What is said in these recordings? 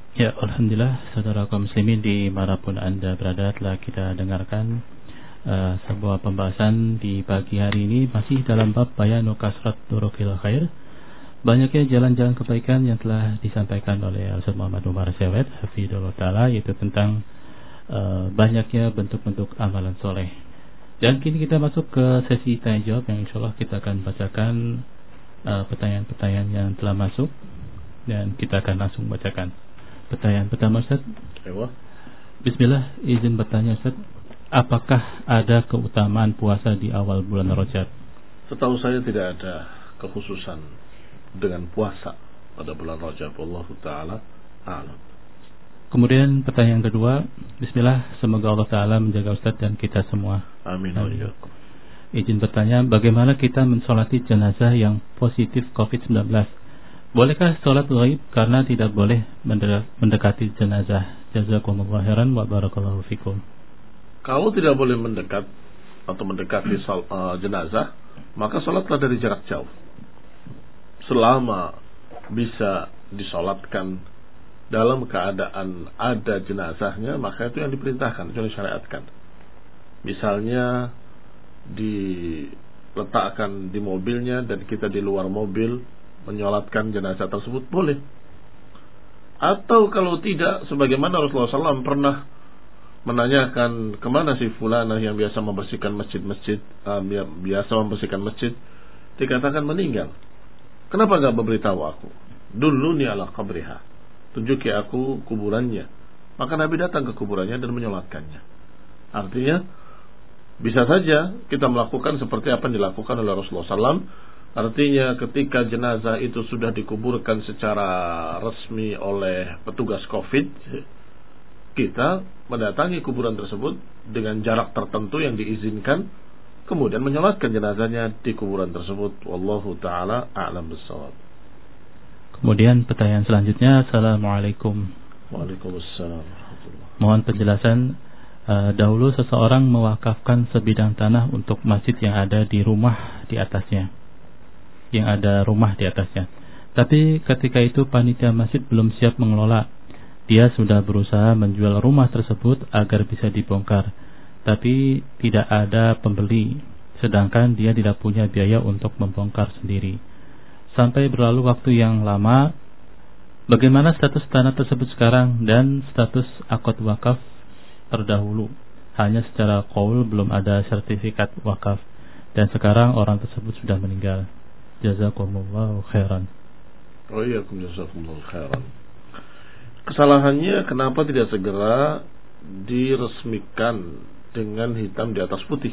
Ya, alhamdulillah saudara kaum muslimin dimanapun Anda berada, telah kita dengarkan sebuah pembahasan di pagi hari ini masih dalam bab bayanu kasrat turukil khair. Banyaknya jalan-jalan kebaikan yang telah disampaikan oleh Ustaz Muhammad Umar Syawed hafizahullah taala, yaitu tentang banyaknya bentuk-bentuk amalan soleh. Dan kini kita masuk ke sesi tanya jawab yang insyaallah kita akan bacakan pertanyaan-pertanyaan yang telah masuk dan kita akan langsung bacakan. Pertanyaan pertama, Ustaz. Bismillah, izin bertanya, Ustaz. Apakah ada keutamaan puasa di awal bulan Rajab? Setahu saya tidak ada kekhususan dengan puasa pada bulan Rajab. Wallahu ta'ala a'lam. Kemudian pertanyaan kedua. Bismillah, semoga Allah Ta'ala menjaga Ustaz dan kita semua. Amin. Izin bertanya, bagaimana kita mensolati jenazah yang positif COVID-19? Bolehkah sholat ghaib karena tidak boleh mendekati jenazah? Jazakumullah khairan wa barakallahu fikum. Kalau tidak boleh mendekat atau mendekati jenazah, maka sholatlah dari jarak jauh. Selama bisa disolatkan dalam keadaan ada jenazahnya, maka itu yang diperintahkan, itu yang disyariatkan. Misalnya diletakkan di mobilnya dan kita di luar mobil menyolatkan jenazah tersebut, boleh. Atau kalau tidak, sebagaimana Rasulullah SAW pernah menanyakan kemana si fulanah yang biasa membersihkan masjid, dikatakan meninggal. Kenapa enggak memberitahu aku? Dulluni ala qabriha, tunjuki aku kuburannya. Maka Nabi datang ke kuburannya dan menyolatkannya. Artinya bisa saja kita melakukan seperti apa yang dilakukan oleh Rasulullah SAW. Artinya ketika jenazah itu sudah dikuburkan secara resmi oleh petugas COVID, kita mendatangi kuburan tersebut dengan jarak tertentu yang diizinkan, kemudian menyolatkan jenazahnya di kuburan tersebut. Wallahu ta'ala a'lam bissawab. Kemudian pertanyaan selanjutnya. Assalamualaikum. Waalaikumsalam. Mohon penjelasan. Dahulu seseorang mewakafkan sebidang tanah untuk masjid yang ada di rumah di atasnya, Tapi ketika itu panitia masjid belum siap mengelola. Dia sudah berusaha menjual rumah tersebut agar bisa dibongkar, tapi tidak ada pembeli, sedangkan dia tidak punya biaya untuk membongkar sendiri. Sampai berlalu waktu yang lama. Bagaimana status tanah tersebut sekarang dan status akad wakaf terdahulu? Hanya secara qaul, belum ada sertifikat wakaf, dan sekarang orang tersebut sudah meninggal. Jazakumullahu khairan. Jazakumullahu khairan. Kesalahannya kenapa tidak segera diresmikan dengan hitam di atas putih?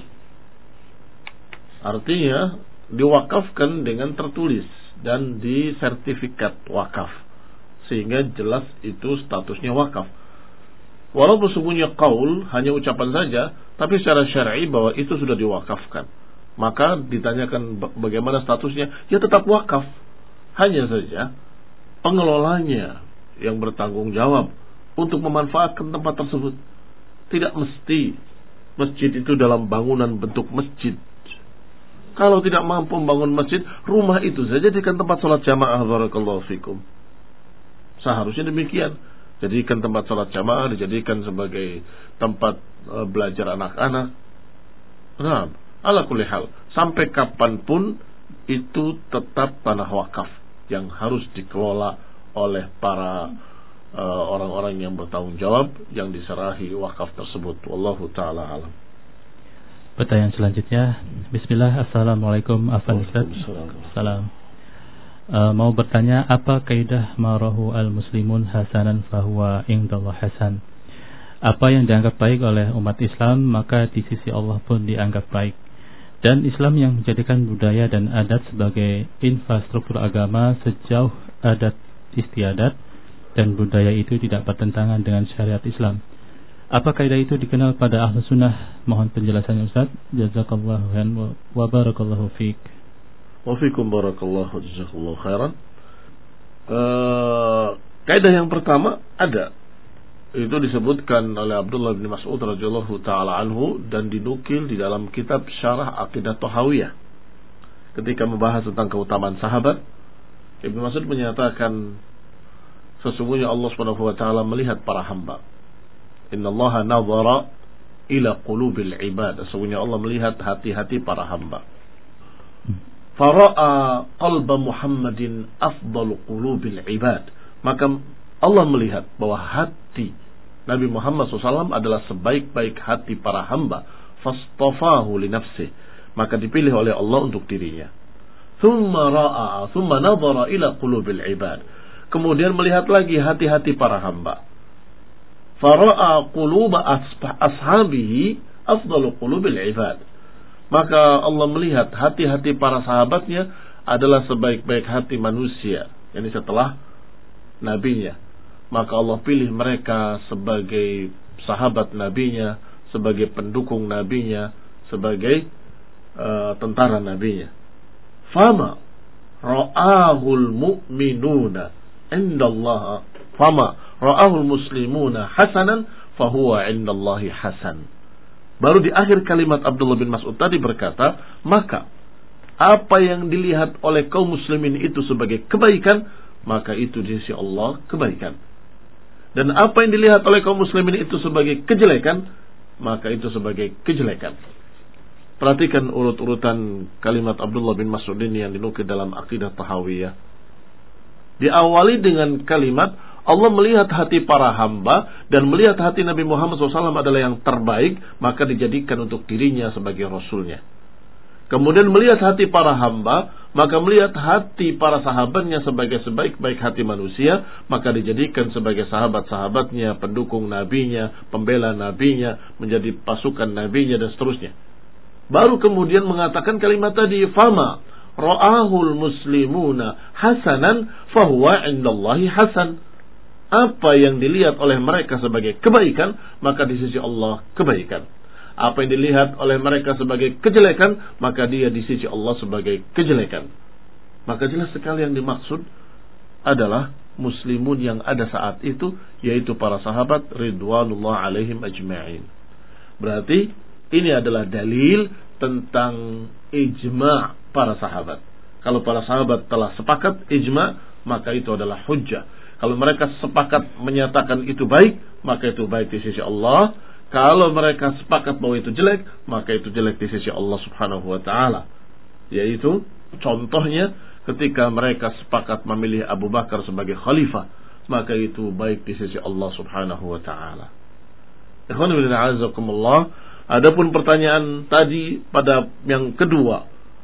Artinya diwakafkan dengan tertulis dan disertifikat wakaf, sehingga jelas itu statusnya wakaf. Walaupun sesungguhnya qaul hanya ucapan saja, tapi secara syar'i bahwa itu sudah diwakafkan. Maka ditanyakan bagaimana statusnya, ya tetap wakaf. Hanya saja pengelolanya yang bertanggung jawab untuk memanfaatkan tempat tersebut. Tidak mesti masjid itu dalam bangunan bentuk masjid. Kalau tidak mampu membangun masjid, rumah itu saja jadikan tempat sholat jamaah. Barakallahu fikum. Seharusnya demikian. Jadikan tempat sholat jamaah, dijadikan sebagai tempat belajar anak-anak. Nah, ala kulli hal, sampai kapanpun itu tetap tanah wakaf yang harus dikelola oleh para orang-orang yang bertanggung jawab yang diserahi wakaf tersebut. Wallahu ta'ala alam. Pertanyaan selanjutnya. Bismillah, assalamualaikum afan Ustaz. Salam. Mau bertanya, apa kaidah marahu al-muslimun hasanan fahuwa indallah hasan? Apa yang dianggap baik oleh umat Islam, maka di sisi Allah pun dianggap baik. Dan Islam yang menjadikan budaya dan adat sebagai infrastruktur agama sejauh adat istiadat dan budaya itu tidak bertentangan dengan syariat Islam. Apa kaidah itu dikenal pada ahlu sunnah? Mohon penjelasannya Ustaz. Jazakallahu khairan wa barakallahu fiik. Wa fiikum barakallahu jazakallahu khairan. Kaidah yang pertama ada, itu disebutkan oleh Abdullah bin Mas'ud radhiyallahu taala anhu dan dinukil di dalam kitab Syarah Aqidah Thahawiyah. Ketika membahas tentang keutamaan sahabat, Ibnu Mas'ud menyatakan, sesungguhnya Allah Subhanahu wa taala melihat para hamba. Innallaha nazara ila qulubil ibad. Sesungguhnya Allah melihat hati-hati para hamba. Fara'a qalba Muhammadin afdalu qulubil ibad. Maka Allah melihat bahwa hati Nabi Muhammad SAW adalah sebaik-baik hati para hamba. Fastafahu li nafsih. Maka dipilih oleh Allah untuk dirinya. Thumma nadhara ila qulubil ibad. Kemudian melihat lagi hati-hati para hamba. Fara'a quluba ashabihi afdalu qulubil ibad. Maka Allah melihat hati-hati para sahabatnya adalah sebaik-baik hati manusia. Yani setelah nabinya. Maka Allah pilih mereka sebagai sahabat nabinya, sebagai pendukung nabinya, sebagai tentara nabinya. Fama ra'ahul mu'minuna indallaha fama ra'ahul muslimuna hasanan fahuwa indallahi hasan. Baru di akhir kalimat Abdullah bin Mas'ud tadi berkata, maka apa yang dilihat oleh kaum muslimin itu sebagai kebaikan, maka itu di sisi Allah kebaikan. Dan apa yang dilihat oleh kaum muslimin itu sebagai kejelekan, maka itu sebagai kejelekan. Perhatikan urut-urutan kalimat Abdullah bin Mas'ud ini yang dinukil dalam Aqidah Tahawiyah. Diawali dengan kalimat Allah melihat hati para hamba dan melihat hati Nabi Muhammad SAW adalah yang terbaik, maka dijadikan untuk dirinya sebagai Rasulnya. Kemudian melihat hati para hamba, maka melihat hati para sahabatnya sebagai sebaik-baik hati manusia, maka dijadikan sebagai sahabat-sahabatnya, pendukung nabinya, pembela nabinya, menjadi pasukan nabinya dan seterusnya. Baru kemudian mengatakan kalimat tadi, fama ra'ahul muslimuna hasanan fahuwa indallahi hasan. Apa yang dilihat oleh mereka sebagai kebaikan, maka di sisi Allah kebaikan. Apa yang dilihat oleh mereka sebagai kejelekan, maka dia di sisi Allah sebagai kejelekan. Maka jelas sekali yang dimaksud adalah muslimun yang ada saat itu, yaitu para sahabat ridwanullah alaihim ajma'in. Berarti ini adalah dalil tentang ijma' para sahabat. Kalau para sahabat telah sepakat ijma', maka itu adalah hujjah. Kalau mereka sepakat menyatakan itu baik, maka itu baik di sisi Allah. Kalau mereka sepakat bahwa itu jelek, maka itu jelek di sisi Allah Subhanahu wa taala. Yaitu contohnya ketika mereka sepakat memilih Abu Bakar sebagai khalifah, maka itu baik di sisi Allah Subhanahu wa taala. Ikhwan fillah a'azzakumullah. Adapun pertanyaan tadi pada yang kedua,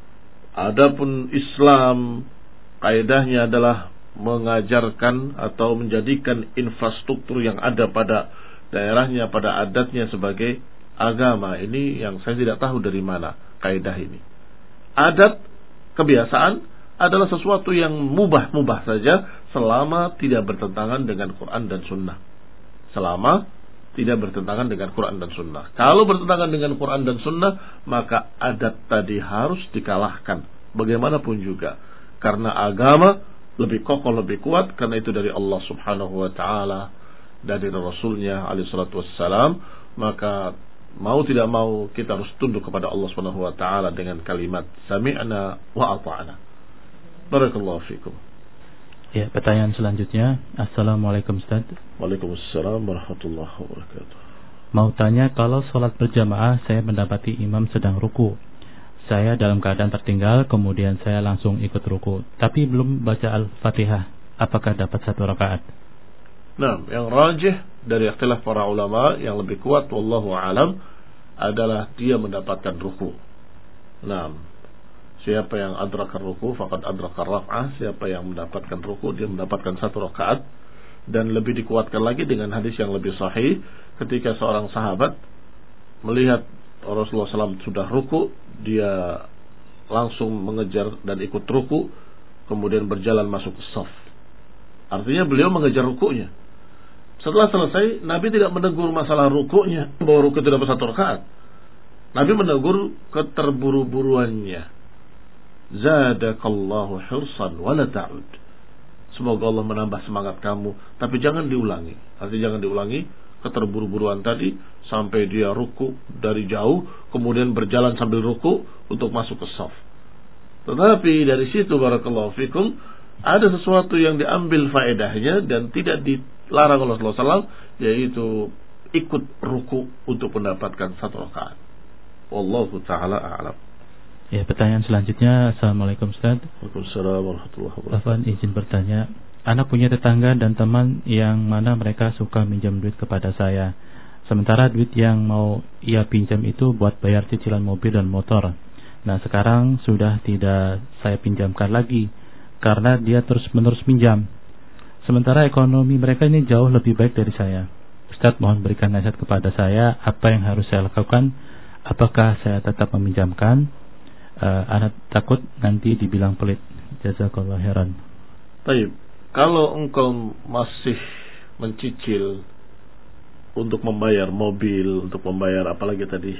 adapun Islam kaidahnya adalah mengajarkan atau menjadikan infrastruktur yang ada pada daerahnya, pada adatnya sebagai agama. Ini yang saya tidak tahu dari mana kaidah ini. Adat, kebiasaan adalah sesuatu yang mubah-mubah saja selama tidak bertentangan dengan Quran dan Sunnah. Selama tidak bertentangan dengan Quran dan Sunnah. Kalau bertentangan dengan Quran dan Sunnah, maka adat tadi harus dikalahkan. Bagaimanapun juga. Karena agama lebih kokoh, lebih kuat, karena itu dari Allah Subhanahu wa ta'ala, dari Rasulnya alaihi salatu wassalam. Maka mau tidak mau kita harus tunduk kepada Allah Subhanahu wa ta'ala dengan kalimat sami'na wa ata'na. Barakallahu fikum. Ya, pertanyaan selanjutnya. Assalamualaikum Ustaz. Waalaikumsalam warahmatullahi wabarakatuh. Mau tanya, kalau sholat berjamaah saya mendapati imam sedang ruku, saya dalam keadaan tertinggal, kemudian saya langsung ikut ruku, tapi belum baca Al-Fatihah. Apakah dapat satu rakaat? Nah, yang rajih dari ikhtilaf para ulama, yang lebih kuat wallahu alam, adalah dia mendapatkan ruku. Nah, siapa yang adraka ruku faqad adraka raf'ah. Siapa yang mendapatkan ruku, dia mendapatkan satu rakaat. Dan lebih dikuatkan lagi dengan hadis yang lebih sahih, ketika seorang sahabat melihat Rasulullah SAW sudah ruku, dia langsung mengejar dan ikut ruku, kemudian berjalan masuk ke shaf. Artinya beliau mengejar rukunya. Setelah selesai, Nabi tidak menegur masalah rukunya, bahwa ruku tidak dapat satu rakaat. Nabi menegur keterburu-buruannya. Zadakallahu hirsan wala ta'ud. Semoga Allah menambah semangat kamu, tapi jangan diulangi. Artinya jangan diulangi keterburu-buruan tadi sampai dia ruku dari jauh, kemudian berjalan sambil ruku untuk masuk ke shaf. Tetapi dari situ barakallahu fikum, ada sesuatu yang diambil faedahnya dan tidak dilarang oleh Rasulullah SAW, yaitu ikut ruku untuk mendapatkan 1 rakaat. Wallahu ta'ala a'lam. Ya, pertanyaan selanjutnya. Assalamualaikum Ustaz. Waalaikumsalam warahmatullahi wabarakatuh. Afwan, izin bertanya. Anak punya tetangga dan teman yang mana mereka suka minjam duit kepada saya. Sementara duit yang mau ia pinjam itu buat bayar cicilan mobil dan motor. Nah, sekarang sudah tidak saya pinjamkan lagi karena dia terus-menerus pinjam. Sementara ekonomi mereka ini jauh lebih baik dari saya. Ustaz, mohon berikan nasihat kepada saya, apa yang harus saya lakukan? Apakah saya tetap meminjamkan? Anak takut nanti dibilang pelit. Jazakallah khairan. Baik, kalau engkau masih mencicil untuk membayar mobil, untuk membayar apalagi tadi,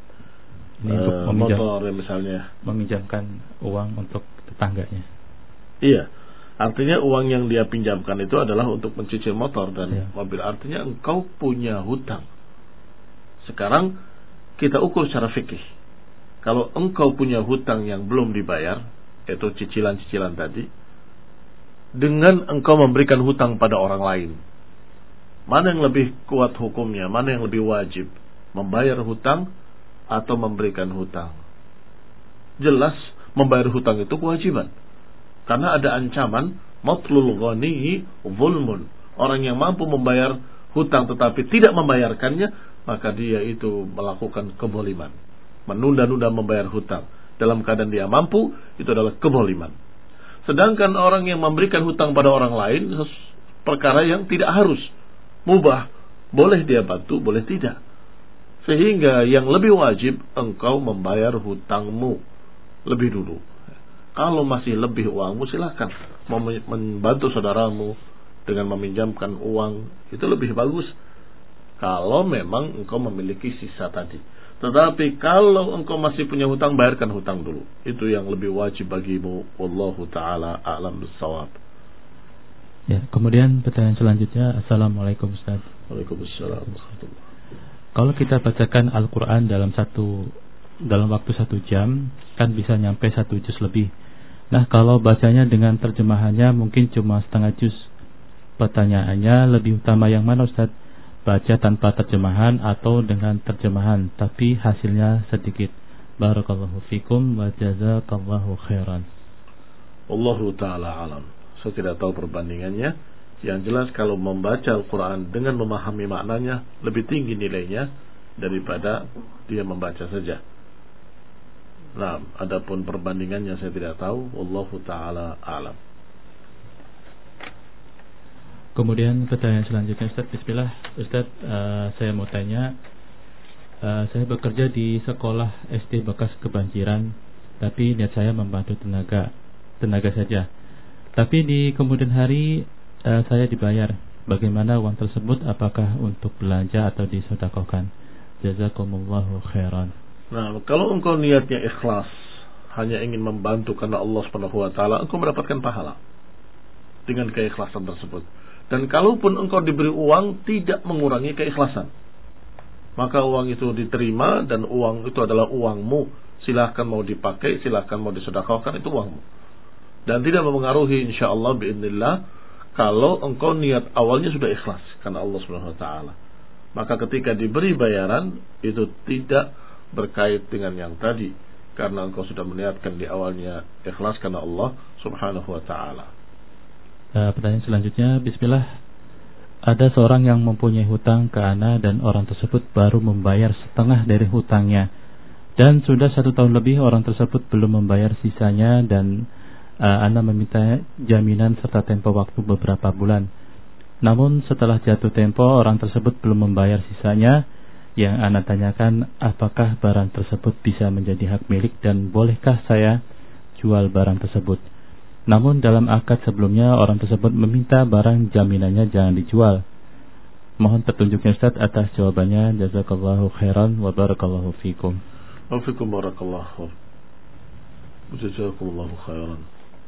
Ini motor ya misalnya, meminjamkan uang untuk tetangganya. Iya, artinya uang yang dia pinjamkan itu adalah untuk mencicil motor dan mobil. Artinya engkau punya hutang. Sekarang kita ukur secara fikih. Kalau engkau punya hutang yang belum dibayar, yaitu cicilan-cicilan tadi, dengan engkau memberikan hutang pada orang lain, mana yang lebih kuat hukumnya? Mana yang lebih wajib? Membayar hutang atau memberikan hutang? Jelas membayar hutang itu kewajiban, karena ada ancaman matlul ghani zulmun. Orang yang mampu membayar hutang tetapi tidak membayarkannya, maka dia itu melakukan kezaliman, menunda-nunda membayar hutang dalam keadaan dia mampu, itu adalah kezaliman. Sedangkan orang yang memberikan hutang pada orang lain, perkara yang tidak harus, mubah, boleh dia bantu, boleh tidak. Sehingga yang lebih wajib engkau membayar hutangmu lebih dulu. Kalau masih lebih uangmu, silakan membantu saudaramu dengan meminjamkan uang, itu lebih bagus kalau memang engkau memiliki sisa tadi. Tetapi kalau engkau masih punya hutang, bayarkan hutang dulu. Itu yang lebih wajib bagimu. Wallahu ta'ala a'lam bissawab. Ya, kemudian pertanyaan selanjutnya. Assalamualaikum Ustaz. Waalaikumsalam. Kalau kita bacakan Al-Quran dalam waktu 1 jam, kan bisa nyampe 1 juz lebih. Nah, kalau bacanya dengan terjemahannya mungkin cuma setengah juz. Pertanyaannya, lebih utama yang mana Ustaz? Baca tanpa terjemahan atau dengan terjemahan tapi hasilnya sedikit? Barakallahu fikum wa jazakallahu khairan. Wallahu ta'ala alam. Saya tidak tahu perbandingannya. Yang jelas kalau membaca Al-Quran dengan memahami maknanya lebih tinggi nilainya daripada dia membaca saja. Nah, adapun perbandingannya saya tidak tahu. Wallahu ta'ala alam. Kemudian pertanyaan selanjutnya Ustaz, bismillah. Ustaz, saya mau tanya, saya bekerja di sekolah SD bekas kebanjiran, tapi niat saya membantu tenaga saja. Tapi di kemudian hari saya dibayar. Bagaimana uang tersebut? Apakah untuk belanja atau disedekahkan? Jazakumullahu khairan. Nah, kalau engkau niatnya ikhlas, hanya ingin membantu karena Allah Subhanahu wa taala, engkau mendapatkan pahala dengan keikhlasan tersebut. Dan kalaupun engkau diberi uang, tidak mengurangi keikhlasan, maka uang itu diterima dan uang itu adalah uangmu. Silahkan mau dipakai, silahkan mau disedekahkan, itu uangmu. Dan tidak mempengaruhi insyaallah biidznillah kalau engkau niat awalnya sudah ikhlas karena Allah Subhanahu wa taala. Maka ketika diberi bayaran itu tidak berkait dengan yang tadi, karena engkau sudah meniatkan di awalnya ikhlas karena Allah Subhanahu wa taala. Pertanyaan selanjutnya, bismillah. Ada seorang yang mempunyai hutang ke ana dan orang tersebut baru membayar setengah dari hutangnya, dan sudah 1 tahun lebih orang tersebut belum membayar sisanya, dan ana meminta jaminan serta tempo waktu beberapa bulan. Namun setelah jatuh tempo orang tersebut belum membayar sisanya. Yang ana tanyakan, apakah barang tersebut bisa menjadi hak milik dan bolehkah saya jual barang tersebut? Namun dalam akad sebelumnya orang tersebut meminta barang jaminannya jangan dijual. Mohon petunjuknya Ustaz atas jawabannya. Jazakallahu khairan wa barakallahu fikum. Wa fikum barakallahu. Jazakallahu khairan.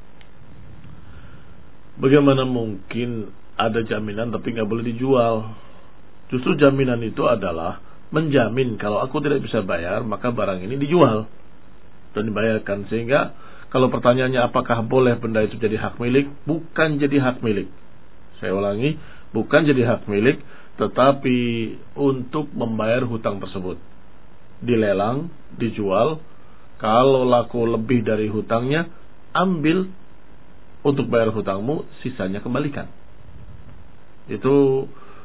Bagaimana mungkin ada jaminan tapi nggak boleh dijual? Justru jaminan itu adalah menjamin kalau aku tidak bisa bayar maka barang ini dijual dan dibayarkan, sehingga Kalau pertanyaannya apakah boleh benda itu jadi hak milik, bukan jadi hak milik. Saya ulangi, bukan jadi hak milik, tetapi untuk membayar hutang tersebut. Dilelang, dijual, kalau laku lebih dari hutangnya, ambil untuk bayar hutangmu, sisanya kembalikan. Itu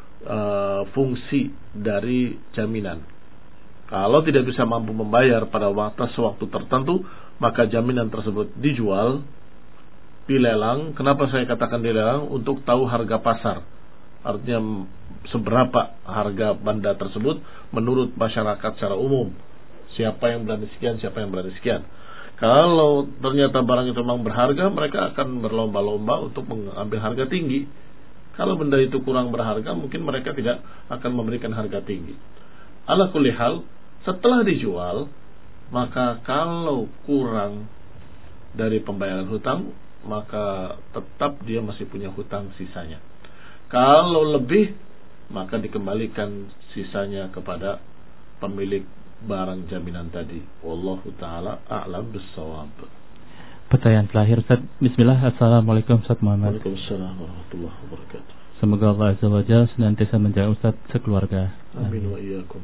fungsi dari jaminan. Kalau tidak bisa mampu membayar pada sewaktu tertentu, maka jaminan tersebut dijual, dilelang. Kenapa saya katakan dilelang? Untuk tahu harga pasar. Artinya seberapa harga benda tersebut menurut masyarakat secara umum. Siapa yang berani sekian, siapa yang berani sekian. Kalau ternyata barang itu memang berharga, mereka akan berlomba-lomba untuk mengambil harga tinggi. Kalau benda itu kurang berharga, mungkin mereka tidak akan memberikan harga tinggi. Ala kulli hal, setelah dijual, maka kalau kurang dari pembayaran hutang, maka tetap dia masih punya hutang sisanya. Kalau lebih, maka dikembalikan sisanya kepada pemilik barang jaminan tadi. Wallahu ta'ala a'lam bis-shawab. Pertanyaan terakhir, Ustaz. Bismillah. Assalamualaikum Ustaz Muhammad. Waalaikumsalam warahmatullahi wabarakatuh. Semoga Allah Azza wa Jalla senantiasa menjaga Ustaz sekeluarga. Amin wa iyyakum.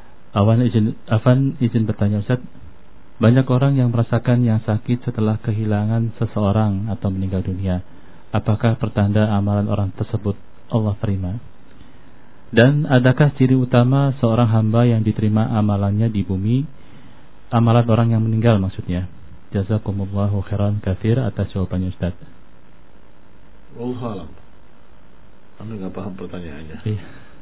Afan izin bertanya Ustaz. Banyak orang yang merasakan yang sakit setelah kehilangan seseorang atau meninggal dunia. Apakah pertanda amalan orang tersebut Allah terima? Dan adakah ciri utama seorang hamba yang diterima amalannya di bumi? Amalan orang yang meninggal maksudnya. Jazakumullahu khairan katsir atas jawabannya Ustaz. Wallahu a'lam. Anda enggak paham pertanyaannya. Iya.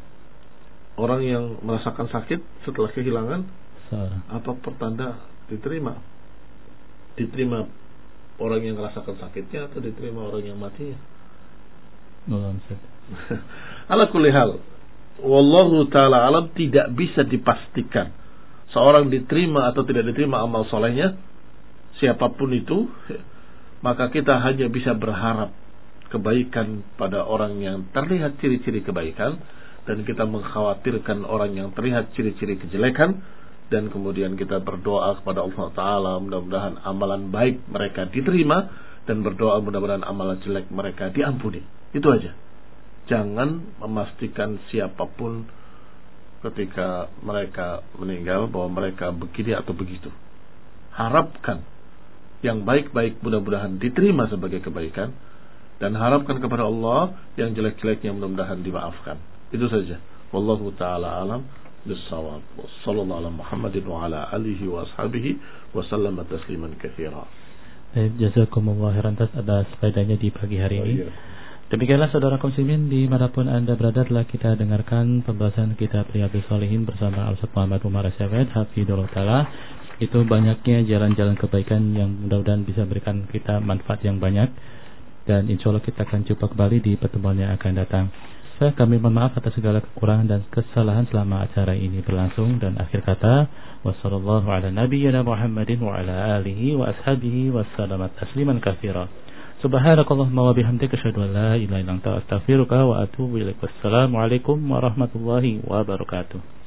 Orang yang merasakan sakit setelah kehilangan apa pertanda diterima? Diterima orang yang merasakan sakitnya atau diterima orang yang matinya? Belum Ustaz. Ala kulli hal, wallahu ta'ala alam, tidak bisa dipastikan seorang diterima atau tidak diterima amal solehnya, siapapun itu. Maka kita hanya bisa berharap kebaikan pada orang yang terlihat ciri-ciri kebaikan, dan kita mengkhawatirkan orang yang terlihat ciri-ciri kejelekan, dan kemudian kita berdoa kepada Allah Ta'ala mudah-mudahan amalan baik mereka diterima, dan berdoa mudah-mudahan amalan jelek mereka diampuni. Itu aja. Jangan memastikan siapapun ketika mereka meninggal bahwa mereka begini atau begitu. Harapkan yang baik-baik mudah-mudahan diterima sebagai kebaikan, dan harapkan kepada Allah yang jelek-jeleknya mudah-mudahan dimaafkan. Itu saja. Wallahu ta'ala alam bis-shawab. Sallallahu ala Muhammadin wa ala alihi wa ashabihi wa sallama tasliman katsira. Jazakumullahu khairan atas faedahnya di pagi hari ini. Demikianlah saudara muslimin dimanapun Anda berada, telah kita dengarkan pembahasan kitab Riyadhus Shalihin bersama Al-Ustaz Muhammad Umar Syawed hafizahullah taala. Itu banyaknya jalan-jalan kebaikan yang mudah-mudahan bisa memberikan kita manfaat yang banyak, dan insyaallah kita akan jumpa kembali di pertemuan yang akan datang. Kami mohon maaf atas segala kekurangan dan kesalahan selama acara ini berlangsung, dan akhir kata wassallallahu ala nabiyyina Muhammadin wa ala alihi wa ashabihi wassalamu tasliman katsira. Subhanakallahumma wa bihamdika asyhadu an la ilaha illa anta astaghfiruka wa atubu ilaik. Wassalamu alaikum warahmatullahi wabarakatuh.